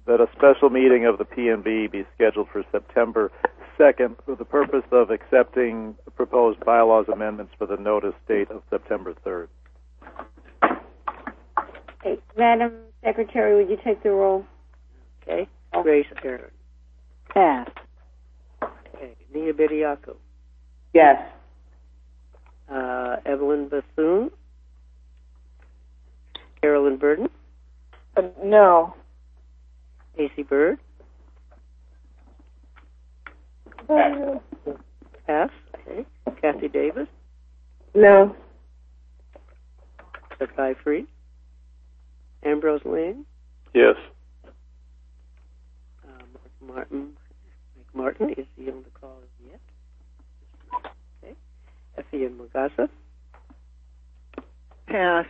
that a special meeting of the PNB be scheduled for September 2nd for the purpose of accepting proposed bylaws amendments for the notice date of September 3rd. Okay. Madam Secretary, would you take the roll? Okay. Grace Aaron. Pass. Okay. Nina Bediako. Yes. Evelyn Bethune. Carolyn Burden. No. AC Bird. Pass. Okay. Kathy Davis. No. Guy Free. Ambrose Lane. Yes. Martin, is he on the call yet? Okay. Effie and Magasa. Pass.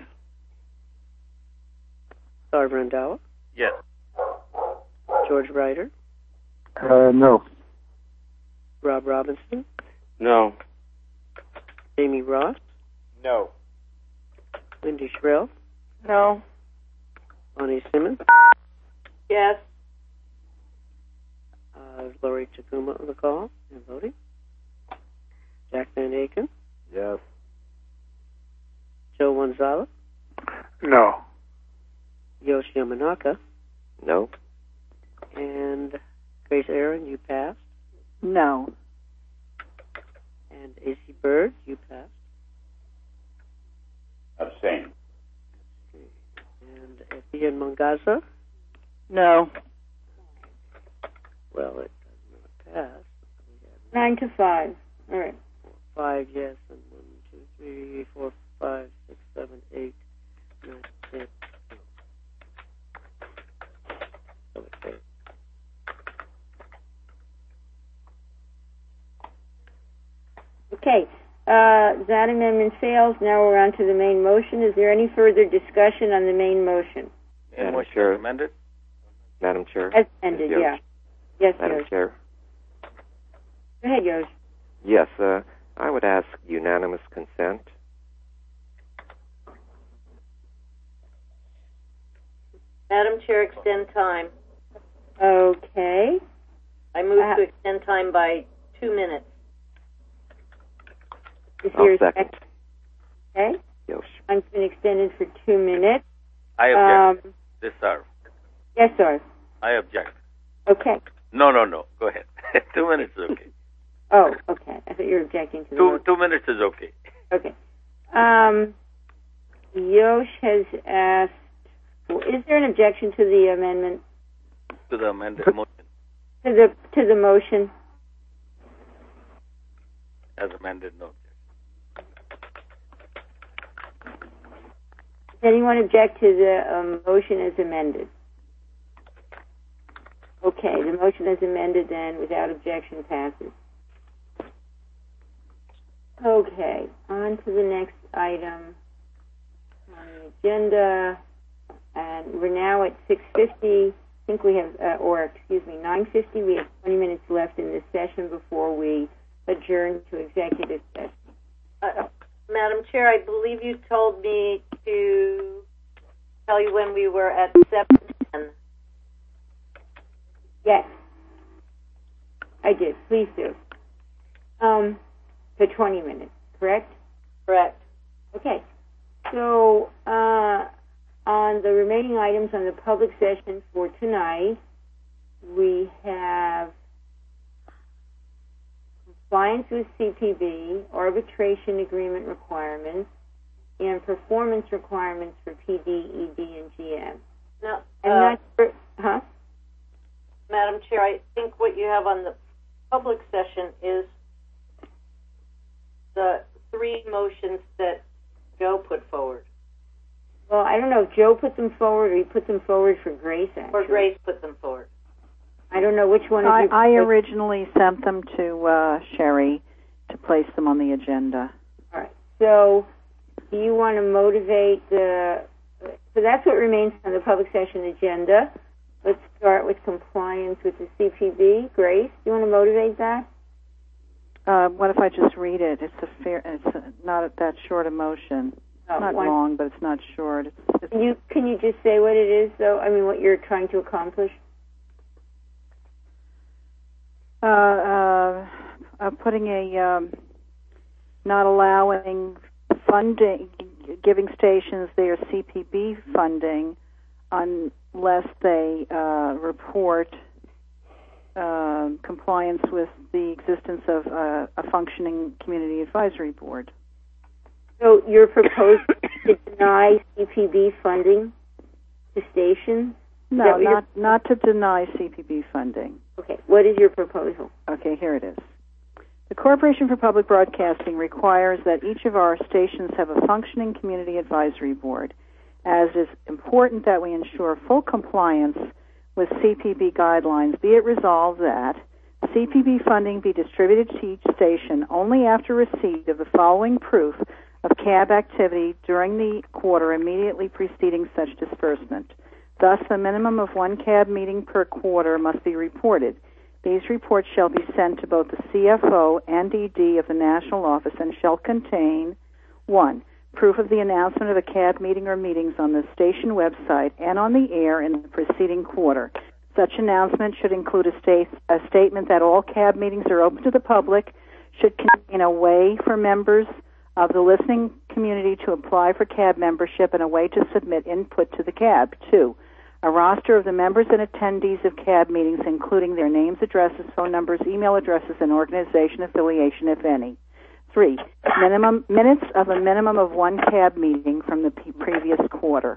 Star Brandawa. Yes. George Ryder. No. Rob Robinson. No. Jamie Ross. No. Wendy Shrell. No. Bonnie Simmons. Yes. Lori Chakuma on the call and voting. Jack Van Aken. Yes. Joe Wanzala. No. Yoshi Yamanaka. No. And Grace Aaron, you passed. No. And AC Bird, you passed. Abstain. And Ian Mangaza. No. Well, it does not pass. 9-5. All right. 5 yes, and 1, 2, 3, 4, 5, 6, 7, 8, 9, 10. Okay. Okay. That amendment fails. Now we're on to the main motion. Is there any further discussion on the main motion? Madam Chair. Amended? Madam Chair. As amended, yeah. Yes, Madam Yosh. Chair. Go ahead, Yosh. Yes, I would ask unanimous consent. Madam Chair, extend time. Okay. I move to extend time by 2 minutes. Is I'll there a second. Okay. Yosh. Time's been extended for 2 minutes. I object. This, sir. Yes, sir. I object. Okay. No. Go ahead. 2 minutes is okay. Oh, okay. I thought you were objecting to the motion. 2 minutes is okay. Okay. Yosh has asked, is there an objection to the amendment? To the amended motion To the motion? as amended, no. Does anyone object to the motion as amended? Okay, the motion as amended then, without objection, passes. Okay, on to the next item on the agenda, and we're now at 6:50. I think we have, 9:50. We have 20 minutes left in this session before we adjourn to executive session. Madam Chair, I believe you told me to tell you when we were at 7:10. Yes, I did. Please do. For 20 minutes, correct? Correct. Okay. So, on the remaining items on the public session for tonight, we have compliance with CPB, arbitration agreement requirements, and performance requirements for PD, ED, and GM. Now, And that's Madam Chair, I think what you have on the public session is the 3 motions that Joe put forward. Well, I don't know if Joe put them forward or he put them forward for Grace, actually. Or Grace put them forward. I don't know which one of you... I originally sent them to Sherry to place them on the agenda. All right. So, do you want to motivate the... So that's what remains on the public session agenda. Let's start with compliance with the CPB. Grace, do you want to motivate that? What if I just read it? It's not that short a motion. It's not long, but it's not short. Can you just say what it is, though? I mean, what you're trying to accomplish? Putting a not allowing funding, giving stations their CPB funding unless they report compliance with the existence of a functioning community advisory board. So you're proposing to deny CPB funding to stations? No, not to deny CPB funding. Okay, what is your proposal? Okay, here it is. The Corporation for Public Broadcasting requires that each of our stations have a functioning community advisory board, as it is important that we ensure full compliance with CPB guidelines. Be it resolved that CPB funding be distributed to each station only after receipt of the following proof of CAB activity during the quarter immediately preceding such disbursement. Thus, a minimum of one CAB meeting per quarter must be reported. These reports shall be sent to both the CFO and ED of the national office and shall contain 1. Proof of the announcement of a CAB meeting or meetings on the station website and on the air in the preceding quarter. Such announcement should include a statement that all CAB meetings are open to the public, should contain a way for members of the listening community to apply for CAB membership and a way to submit input to the CAB. 2. A roster of the members and attendees of CAB meetings, including their names, addresses, phone numbers, email addresses, and organization affiliation, if any. 3. Minutes of a minimum of one CAB meeting from the previous quarter.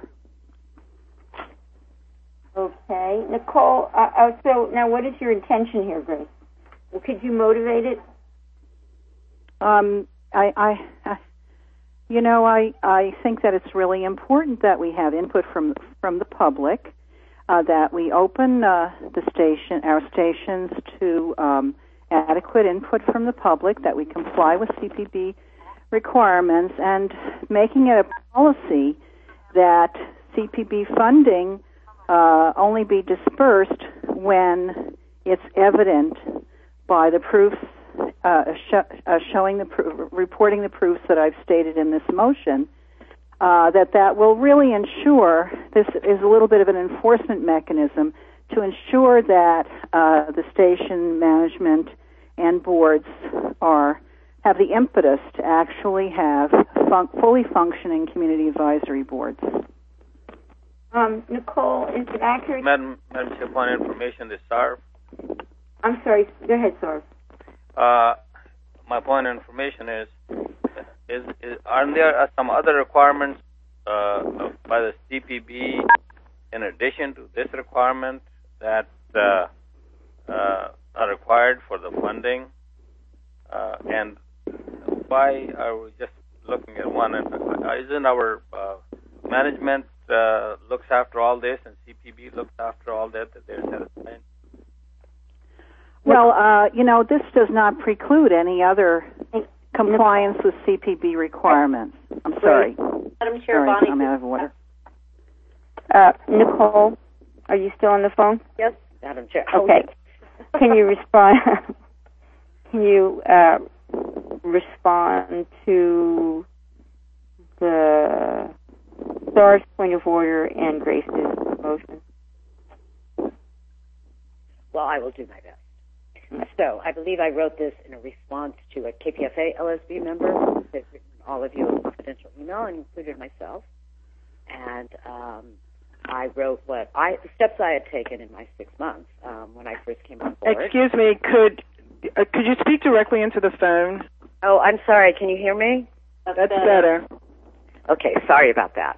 Okay. Nicole, so now what is your intention here, Grace? Well, could you motivate it? I think that it's really important that we have input from the public, that we open our stations to adequate input from the public, that we comply with CPB requirements, and making it a policy that CPB funding only be dispersed when it's evident by the proofs, reporting the proofs that I've stated in this motion, that will really ensure, this is a little bit of an enforcement mechanism to ensure that the station management and boards have the impetus to actually have fully functioning community advisory boards. Nicole, is it accurate? Madam Chair, point of information is SARV. I'm sorry, go ahead, Sarv. My point of information is are there some other requirements by the CPB in addition to this requirement that are required for the funding? And why are we just looking at one? And isn't our management looks after all this, and CPB looks after all that they're satisfied? Well, this does not preclude any other compliance with CPB requirements. I'm sorry. Madam Chair, Bonnie. I'm out of order. Nicole, are you still on the phone? Yes, Madam Chair. Okay. Can you respond? Can you respond to the SAR's point of order and Grace's motion? Well, I will do my best. So I believe I wrote this in a response to a KPFA LSB member who had written all of you a confidential email and included myself. And I wrote the steps I had taken in my 6 months when I first came on board. Excuse me, could you speak directly into the phone? Oh, I'm sorry. Can you hear me? That's better. Okay, sorry about that.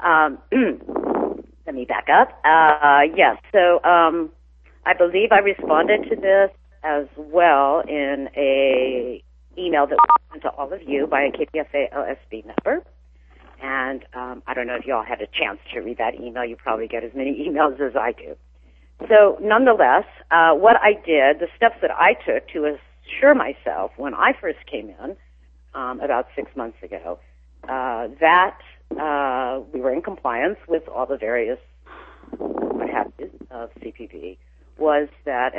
Let me back up. Yes, so I believe I responded to this as well in a email that was sent to all of you by a KPFA LSB member. And I don't know if you all had a chance to read that email. You probably get as many emails as I do. So nonetheless, what I did, the steps that I took to assure myself when I first came in about 6 months ago, that we were in compliance with all the various what have you of CPB, was that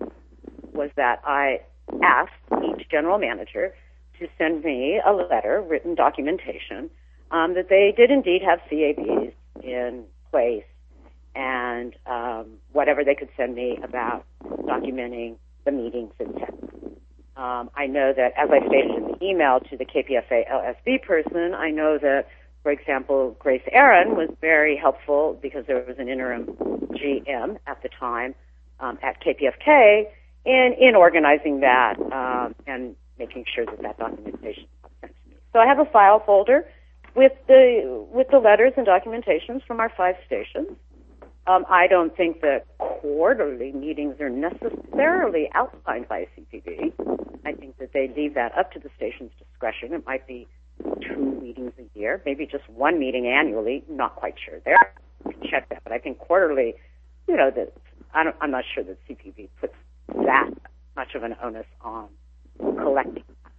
I asked each general manager to send me a letter, written documentation, that they did indeed have CABs in place, and whatever they could send me about documenting the meetings attended. I know that, as I stated in the email to the KPFA LSB person, I know that, for example, Grace Aaron was very helpful because there was an interim GM at the time at KPFK in organizing that and making sure that documentation was sent to me. So I have a file folder with the letters and documentations from our 5 stations. I don't think that quarterly meetings are necessarily outlined by CPB. I think that they leave that up to the station's discretion. It might be 2 meetings a year, maybe just 1 meeting annually. Not quite sure there. You can check that, but I think quarterly, I'm not sure that CPB puts that much of an onus on collecting.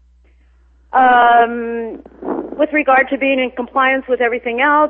With regard to being in compliance with everything else,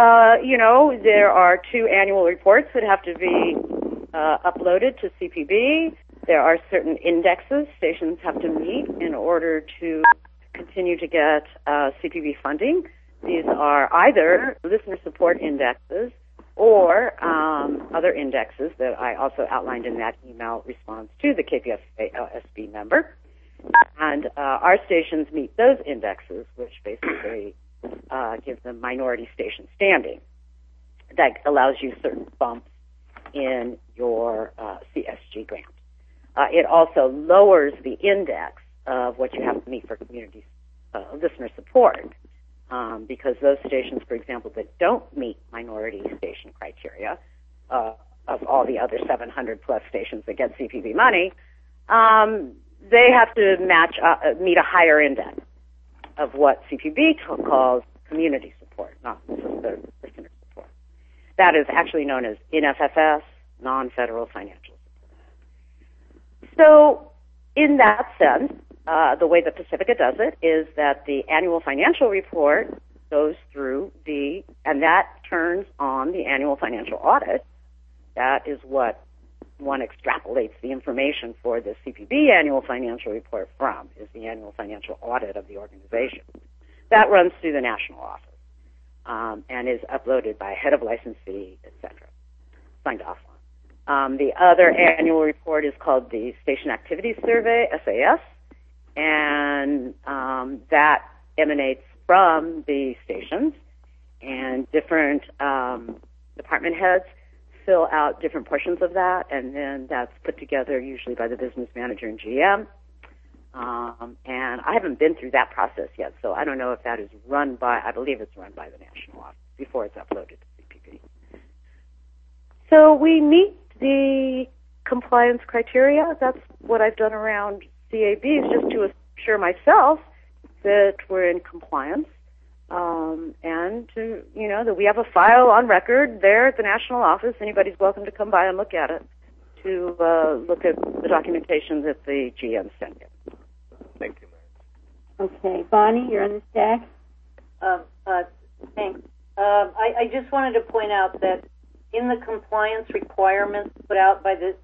there are 2 annual reports that have to be uploaded to CPB. There are certain indexes stations have to meet in order to continue to get CPB funding. These are either listener support indexes or other indexes that I also outlined in that email response to the KPFA LSB member. And our stations meet those indexes, which basically give them minority station standing. That allows you certain bumps in your CSG grant. It also lowers the index of what you have to meet for community listener support, because those stations, for example, that don't meet minority station criteria, of all the other 700-plus stations that get CPB money, they have to meet a higher index of what CPB calls community support, not the listener support. That is actually known as NFFS, non-federal financial support. So in that sense, the way that Pacifica does it is that the annual financial report goes through and that turns on the annual financial audit. That is what one extrapolates the information for the CPB annual financial report from, is the annual financial audit of the organization. That runs through the national office and is uploaded by head of licensee, etc., signed off on. The other annual report is called the Station Activities Survey, SAS, and that emanates from the stations, and different department heads fill out different portions of that, and then that's put together usually by the business manager and GM. And I haven't been through that process yet, so I don't know if that is I believe it's run by the national office before it's uploaded to CPB. So we meet the compliance criteria. That's what I've done around CABs, just to assure myself that we're in compliance. And to, that we have a file on record there at the national office. Anybody's welcome to come by and look at it, to look at the documentation that the GM sent in. Thank you, Mary. Okay, Bonnie, you're on the stack. Thanks. I just wanted to point out that in the compliance requirements put out by the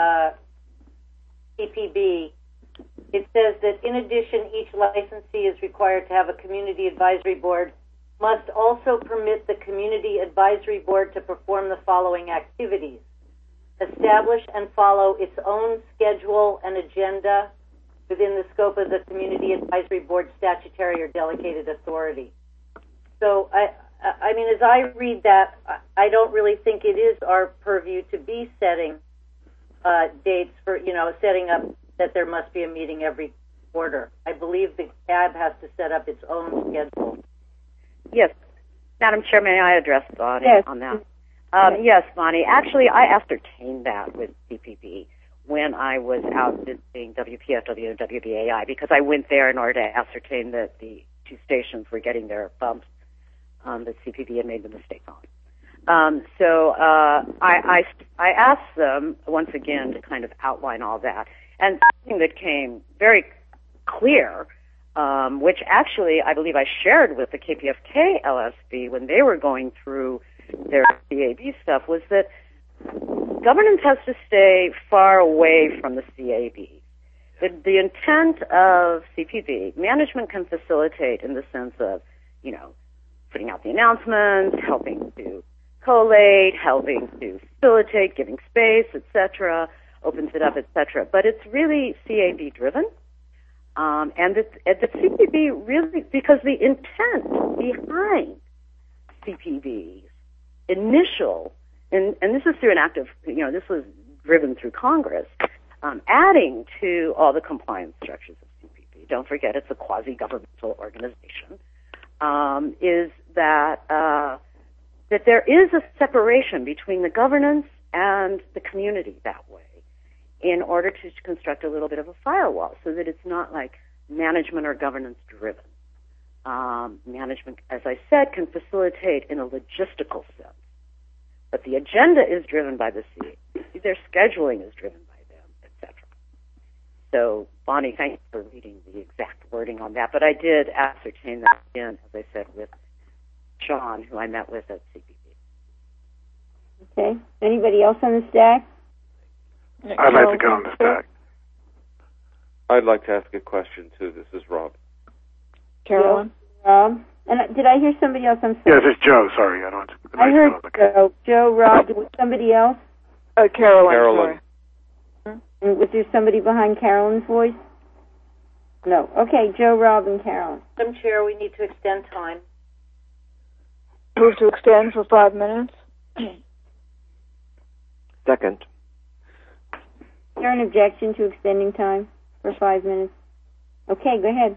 CPB, it says that in addition, each licensee is required to have a community advisory board, must also permit the community advisory board to perform the following activities: establish and follow its own schedule and agenda within the scope of the community advisory board statutory or delegated authority. So, I mean, as I read that, I don't really think it is our purview to be setting dates for, setting up that there must be a meeting every quarter. I believe the CAB has to set up its own schedule. Yes. Madam Chair, may I address Bonnie on that? Yes, Bonnie. Actually, I ascertained that with CPB when I was out visiting WPFW and WBAI, because I went there in order to ascertain that the 2 stations were getting their bumps that CPB had made the mistake on. So I asked them, once again, to kind of outline all that. And something that came very clear, which actually I believe I shared with the KPFK LSB when they were going through their CAB stuff, was that governance has to stay far away from the CAB. The intent of CPB, management can facilitate in the sense of, putting out the announcements, helping to collate, helping to facilitate, giving space, etc. opens it up, etc. But it's really CAB driven. And the CPB really, because the intent behind CPB's initial, and this is through an act of, this was driven through Congress, adding to all the compliance structures of CPB. Don't forget, it's a quasi-governmental organization. Is that that there is a separation between the governance and the community that way, in order to construct a little bit of a firewall, so that it's not like management or governance driven. Management, as I said, can facilitate in a logistical sense, but the agenda is driven by the CAB. Their scheduling is driven by them, etc. So, Bonnie, thank you for reading the exact wording on that, but I did ascertain that again, as I said, with Sean, who I met with at CPB. Okay. Anybody else on the stack? I'd like to go on the stack. I'd like to ask a question, too. This is Rob. Carolyn? Rob? And did I hear somebody else? I'm sorry. Yes, it's Joe. Sorry, I don't. I heard Joe. Joe, Rob, was somebody else? Carolyn. And was there somebody behind Carolyn's voice? No. Okay, Joe, Rob, and Carolyn. Madam Chair, we need to extend time. Move to extend for 5 minutes. Second. Is there an objection to extending time for 5 minutes? Okay, go ahead.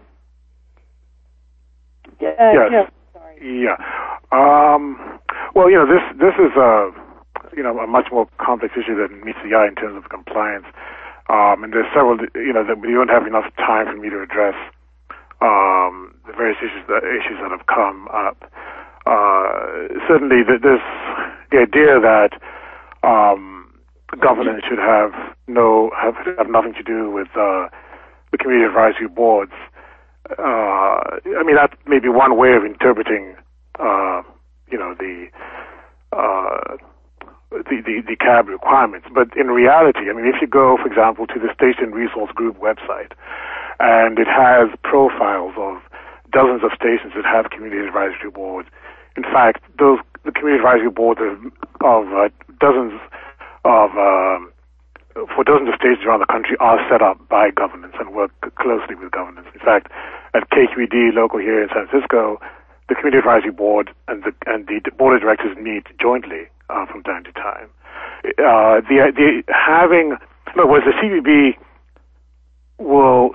Yes. Joe, sorry. Yeah. Well, this is a much more complex issue than meets the eye in terms of compliance. And there's several, that we don't have enough time for me to address the various issues that have come up. Certainly, the idea that governance should have nothing to do with the community advisory boards. That may be one way of interpreting, the CAB requirements. But in reality, if you go, for example, to the Station Resource Group website, and it has profiles of dozens of stations that have community advisory boards. In fact, the community advisory boards of dozens of stations around the country are set up by governance and work closely with governance. In fact, at KQED local here in San Francisco, the community advisory board and the board of directors meet jointly from time to time. The CBB will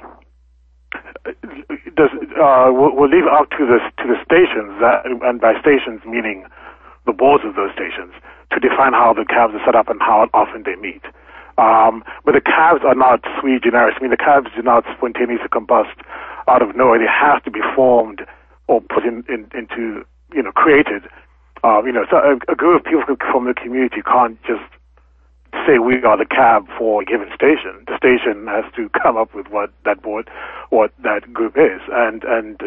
leave up to the stations, and by stations meaning the boards of those stations, to define how the CABs are set up and how often they meet. But the CABs are not sui generis. The CABs do not spontaneously combust out of nowhere. They have to be formed or put into created. So a group of people from the community can't just say we are the CAB for a given station. The station has to come up with what that group is, and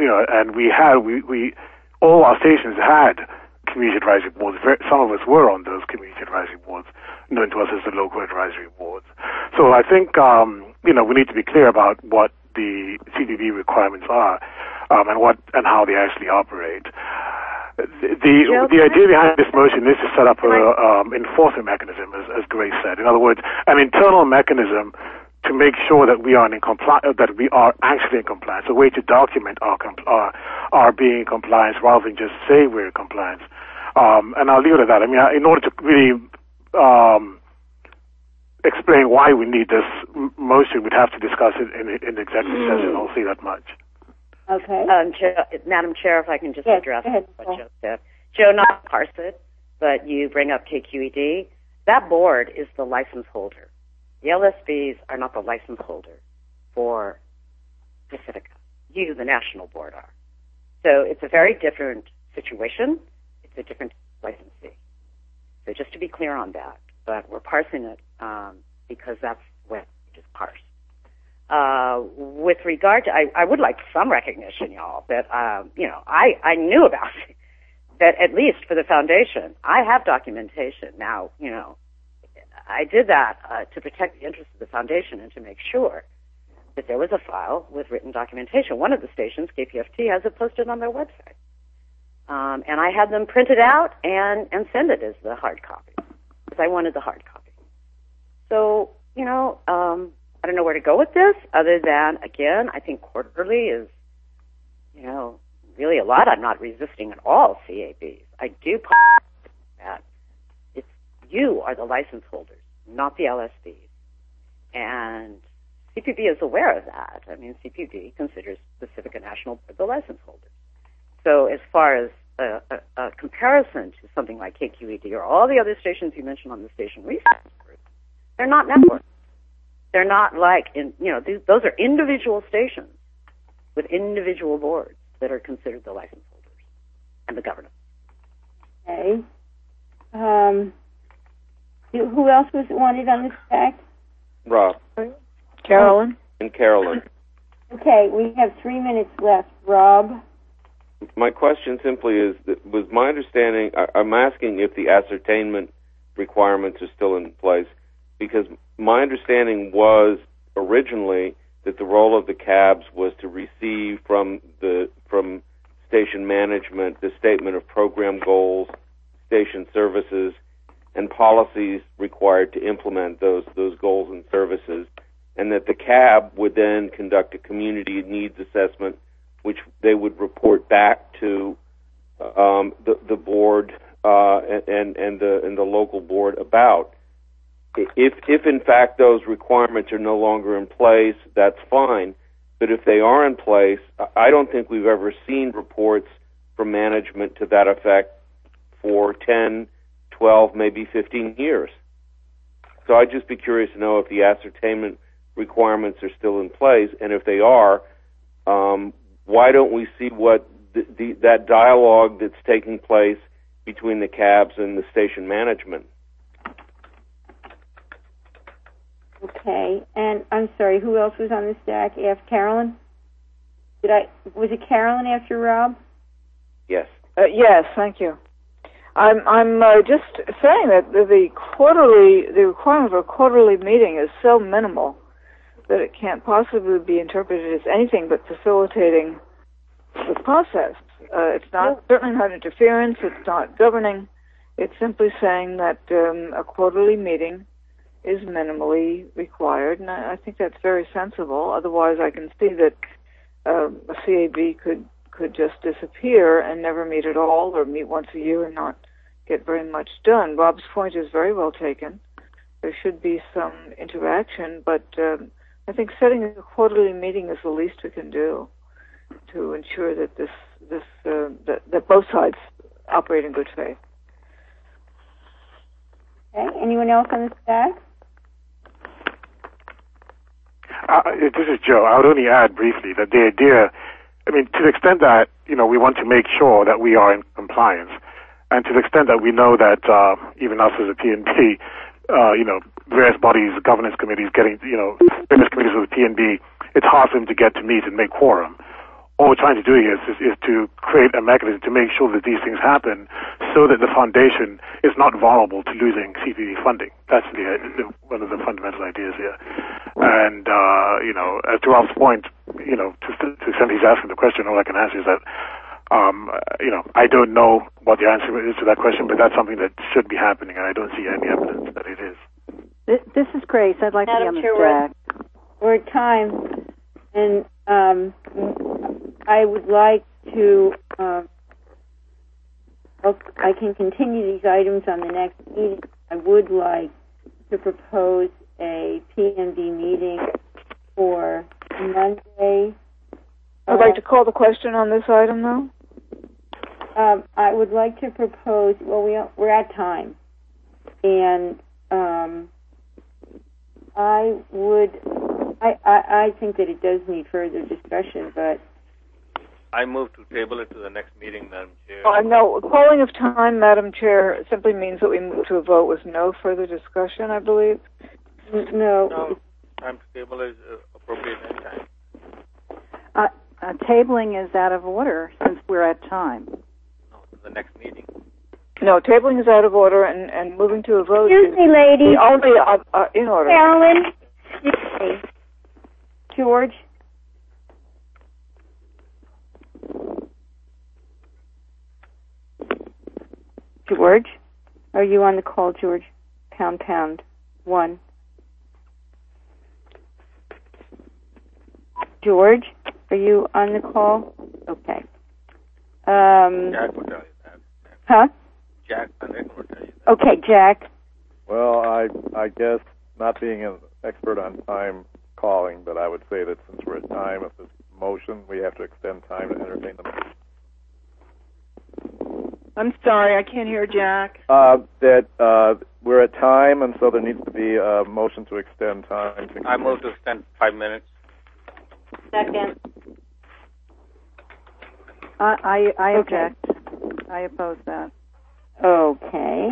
we all our stations had community advisory boards. Some of us were on those community advisory boards, known to us as the local advisory boards. So I think we need to be clear about what the CBB requirements are, and how they actually operate. The idea behind this motion is to set up an enforcement mechanism, as Grace said. In other words, an internal mechanism to make sure that we are that we are actually in compliance, a way to document our being in compliance rather than just say we're in compliance. And I'll leave it at that. In order to really explain why we need this motion, we'd have to discuss it in executive session. I'll say that much. Okay. Madam Chair, if I can just address what Joe said. Joe, not to parse it, but you bring up KQED. That board is the license holder. The LSBs are not the license holder for Pacifica. You, the national board, are. So it's a very different situation. It's a different licensee. So just to be clear on that, but we're parsing it because that's what it is parsed. With regard to, I would like some recognition, y'all, that, I knew about it, that at least for the foundation, I have documentation. Now, I did that to protect the interests of the foundation and to make sure that there was a file with written documentation. One of the stations, KPFT, has it posted on their website. And I had them printed out and send it as the hard copy, because I wanted the hard copy. So I don't know where to go with this other than, again, I think quarterly is, really a lot. I'm not resisting at all CABs. I do that you are the license holders, not the LSBs. And CPB is aware of that. I mean, CPB considers Pacifica National the license holders. So as far as a comparison to something like KQED or all the other stations you mentioned on the station research group, they're not networks. They're not like, those are individual stations with individual boards that are considered the license holders and the governance. Okay. Who else was wanted on this stack? Rob. Carolyn? And Carolyn. Okay, we have 3 minutes left. Rob? My question simply is, was my understanding, I'm asking if the ascertainment requirements are still in place, because my understanding was originally that the role of the cabs was to receive from station management the statement of program goals, station services, and policies required to implement those goals and services, and that the cab would then conduct a community needs assessment, which they would report back to the board and the local board about. If in fact those requirements are no longer in place, that's fine. But if they are in place, I don't think we've ever seen reports from management to that effect for 10, 12, maybe 15 years. So I'd just be curious to know if the ascertainment requirements are still in place, and if they are, why don't we see what that dialogue that's taking place between the cabs and the station management? Okay, and I'm sorry, who else was on the stack after Carolyn? Was it Carolyn after Rob? Yes. Yes, thank you. I'm just saying that the requirement for a quarterly meeting is so minimal that it can't possibly be interpreted as anything but facilitating the process. It's certainly not interference. It's not governing. It's simply saying that a quarterly meeting is minimally required, and I think that's very sensible. Otherwise, I can see that a CAB could just disappear and never meet at all, or meet once a year and not get very much done. Rob's point is very well taken. There should be some interaction, but I think setting a quarterly meeting is the least we can do to ensure that that both sides operate in good faith. Okay. Anyone else on the stack? This is Joe. I would only add briefly that the idea, to the extent that, we want to make sure that we are in compliance, and to the extent that we know that even us as a PNB, various bodies, governance committees getting, various committees of the PNB, it's hard for them to get to meet and make quorum. All we're trying to do here is to create a mechanism to make sure that these things happen so that the foundation is not vulnerable to losing CPB funding. That's one of the fundamental ideas here. And, as to Rob's point, to the extent he's asking the question, all I can answer is that, I don't know what the answer is to that question, but that's something that should be happening, and I don't see any evidence that it is. This is Grace. I'd like to be on the stack. We're at time, and I would like to, I can continue these items on the next meeting. I would like to propose a PNB meeting for Monday. I'd like to call the question on this item, though. I would like to propose, we're at time, and I think that it does need further discussion, but I move to table it to the next meeting, Madam Chair. No, calling of time, Madam Chair, simply means that we move to a vote with no further discussion, I believe. No. Time to table is appropriate any time. Tabling is out of order since we're at time. No, to the next meeting. No, tabling is out of order, and moving to a vote Excuse me, ladies. Only in order. Carolyn. Excuse me. George. George, are you on the call, George? Pound 1. George, are you on the call? Okay. Jack will tell you that. Huh? Jack and Rick will tell you that. Okay, Jack. Well, I guess not being an expert on time calling, but I would say that since we're at time of this motion, we have to extend time to entertain the motion. I'm sorry, I can't hear Jack. That we're at time, and so there needs to be a motion to extend time. I move to extend 5 minutes. Second. I object. I oppose that. Okay.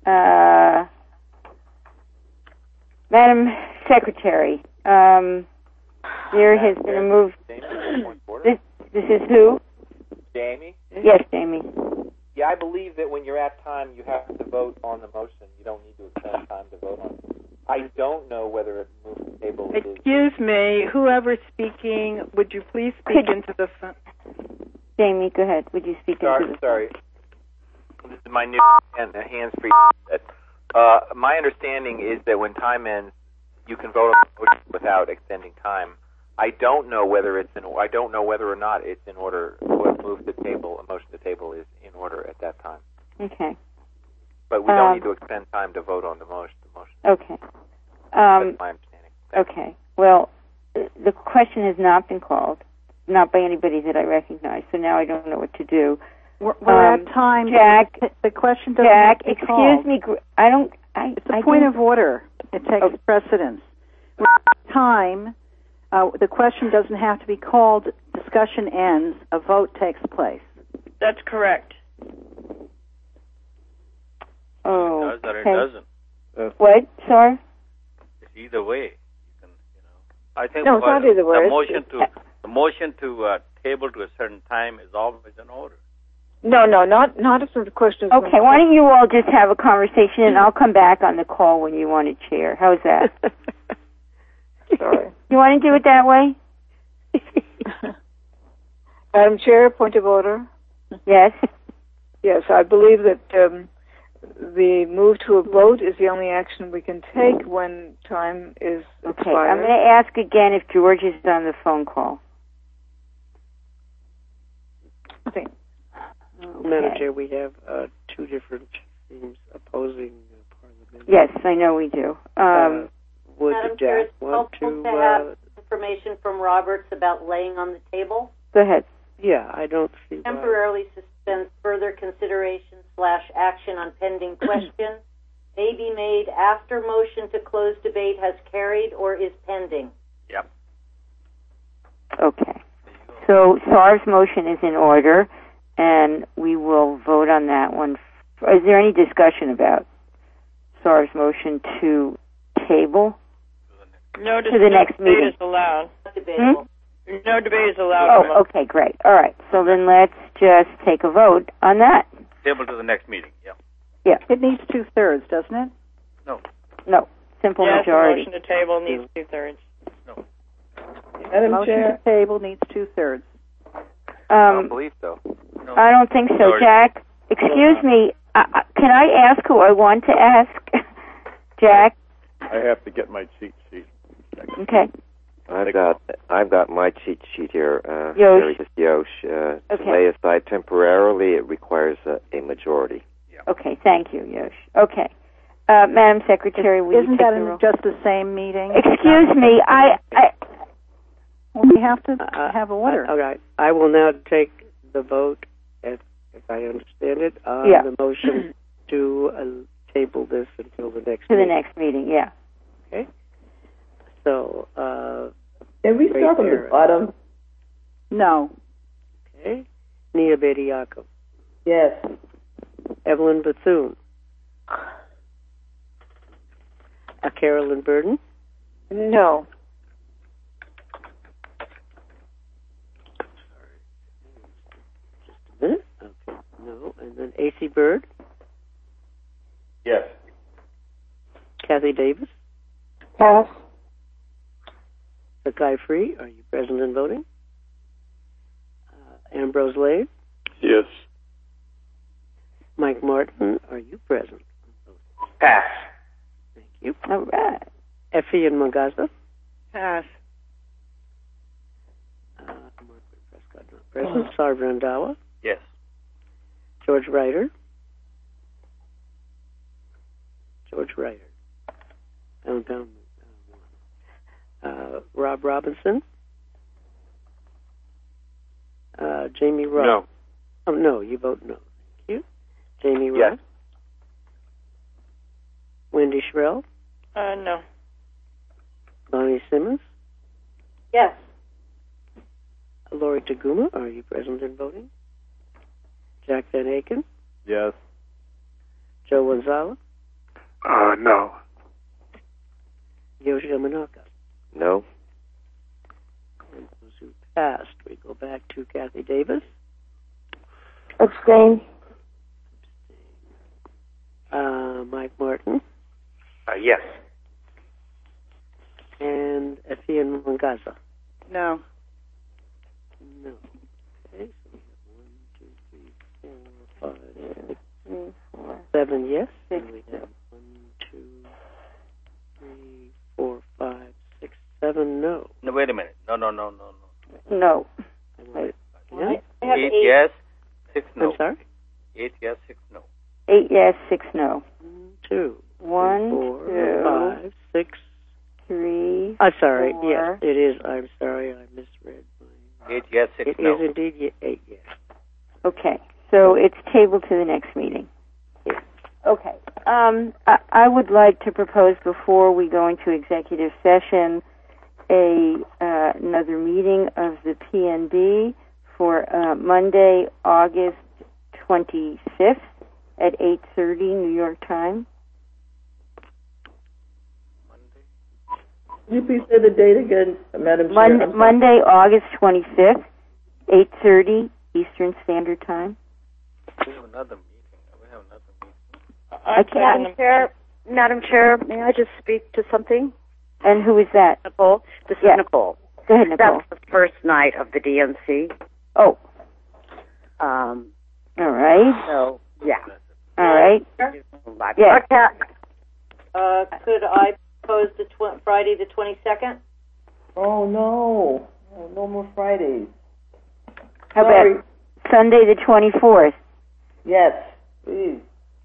Madam Secretary, there has been a move. This is who? Jamie? Yes, Jamie. Yeah, I believe that when you're at time, you have to vote on the motion. You don't need to extend time to vote on it. I don't know whether a move to table is... Excuse me, whoever's speaking, would you please speak into the phone? Jamie, go ahead. Would you speak into the Sorry. This is my new hands-free. My understanding is that when time ends, you can vote on the motion without extending time. I don't know whether or not it's in order. A motion to table is in order at that time. Okay. But we don't need to extend time to vote on the motion. Okay. That's my understanding. Okay. Well, the question has not been called, not by anybody that I recognize. So now I don't know what to do. We're at time. Jack, the question doesn't Jack, have to be excuse called. me. I don't. It's a point of order. It takes precedence. We're at time. The question doesn't have to be called. Discussion ends. A vote takes place. That's correct. Oh, It does or it doesn't. What, sir? It's either way. You can, I think No, it's not either way. The motion to table to a certain time is always in order. No, not if the question is... Okay, why don't you all just have a conversation, and I'll come back on the call when you want to chair. How's that? Sorry. You want to do it that way? Madam Chair, point of order. Yes. Yes, I believe that the move to a vote is the only action we can take when time is expired. Okay, I'm going to ask again if George is on the phone call. Okay. Madam Chair, we have two different themes opposing Parliament. Yes, I know we do. Would Madam Chair, Jack it's want helpful to have information from Roberts about laying on the table. Go ahead. Yeah, I don't see why. Temporarily suspend further consideration / action on pending question may be made after motion to close debate has carried or is pending. Yep. Okay. So SAR's motion is in order, and we will vote on that one. Is there any discussion about SAR's motion to table? No to the next debate meeting is allowed. Debatable. No debate is allowed. Oh, okay, great. All right. So then let's just take a vote on that. Table to the next meeting. Yeah. Yeah. It needs 2/3, doesn't it? No. Simple Yes, majority. the motion to table needs 2/3. No. The motion to table needs 2/3. I don't believe so. No. I don't think so, Majority. Jack. Excuse me. Can I ask who I want to ask? Jack? I have to get my cheat sheet. Okay. I've got my cheat sheet here. Yosh. Yosh. Okay. To lay aside temporarily, it requires a majority. Okay, thank you, Yosh. Okay. Madam Secretary, will you Isn't take that the in roll? just the same meeting? Excuse me, We have to have order. All right. I will now take the vote, if I understand it, on Yeah. the motion to table this until the next to the meeting. next meeting, yeah. Okay. So, Can we start from the bottom? No. okay. Nia Bediako. Yes. Evelyn Bethune. Carolyn Burden. No. Just a minute. Okay. No. And then A.C. Bird. Yes. Kathy Davis. Pass. Sakai Free. Are you present and voting? Ambrose Lave. Yes. Mike Martin. Are you present? Pass. Thank you. All right. Effie and Magaza. Pass. Present. Sarv Randhawa. Yes. George Ryder. Down. Rob Robinson. Jamie Ross. No. Oh, no, you vote no. Thank you. Jamie Ross. Yes. Wendy Shrell. No. Bonnie Simmons. Yes. Lori Taguma. Are you present and voting? Jack Van Aken. Yes. Joe Wanzala. No. Yoshi Yamanaka. No. And those who passed, we go back to Kathy Davis. Abstain. Mike Martin. Yes. And Etienne Mwangaza. No. No. Okay, so we have 1, 2, 3, 4, 5, 6, 7 yes. And we have 1, 2, 3, 4, 5, 6, 7 no. No, wait a minute. No. No. Wait. I have 8 8. yes, 6 no. I'm sorry? 8 yes, 6 no. 8 yes, 6 no. 2, 1, 4, 2, 5, 6. 3. I'm sorry. 4. Yes, it is. I'm sorry. I misread. 8 yes, 6 It no. is indeed 8 yes. Okay, so it's tabled to the next meeting. Okay. I would like to propose, before we go into executive session, another meeting of the PNB for Monday, August 25th at 8:30 New York time. Can you please say the date again, Madam Chair? Monday, August 25th, 8:30 Eastern Standard Time. We have another meeting. I can't. Madam Chair, may I just speak to something? And who is that? Nicole. This is Nicole. Go ahead, Nicole. That's the first night of the DNC. Oh. All right. So, yeah. All right. Yeah. Could I propose Friday the 22nd? Oh, no. Oh, no more Fridays. How about Sunday the 24th? Yes, please.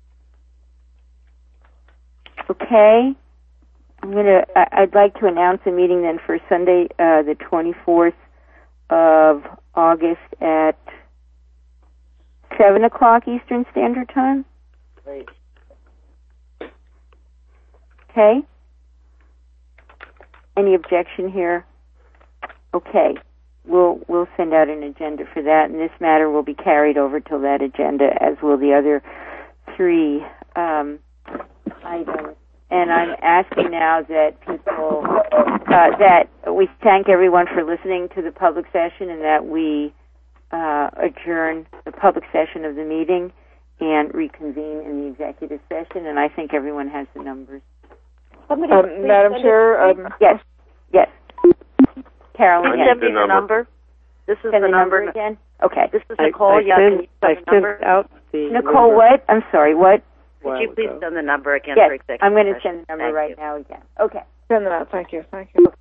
Okay. I'd like to announce a meeting then for Sunday, the 24th of August at 7 o'clock Eastern Standard Time. Great. Okay. Any objection here? Okay. We'll send out an agenda for that, and this matter will be carried over till that agenda, as will the other 3 items. And I'm asking now that people, that we thank everyone for listening to the public session, and that we adjourn the public session of the meeting and reconvene in the executive session. And I think everyone has the numbers. Madam Chair, yes. Carolyn, Can you send me the number? This is the number again. Okay. This is Nicole. Can you send the number? Out the Nicole, what? I'm sorry, what? Could you please send the number again Yes, for executive I'm going to session? send the number now again. Okay. Send that out. Thank you.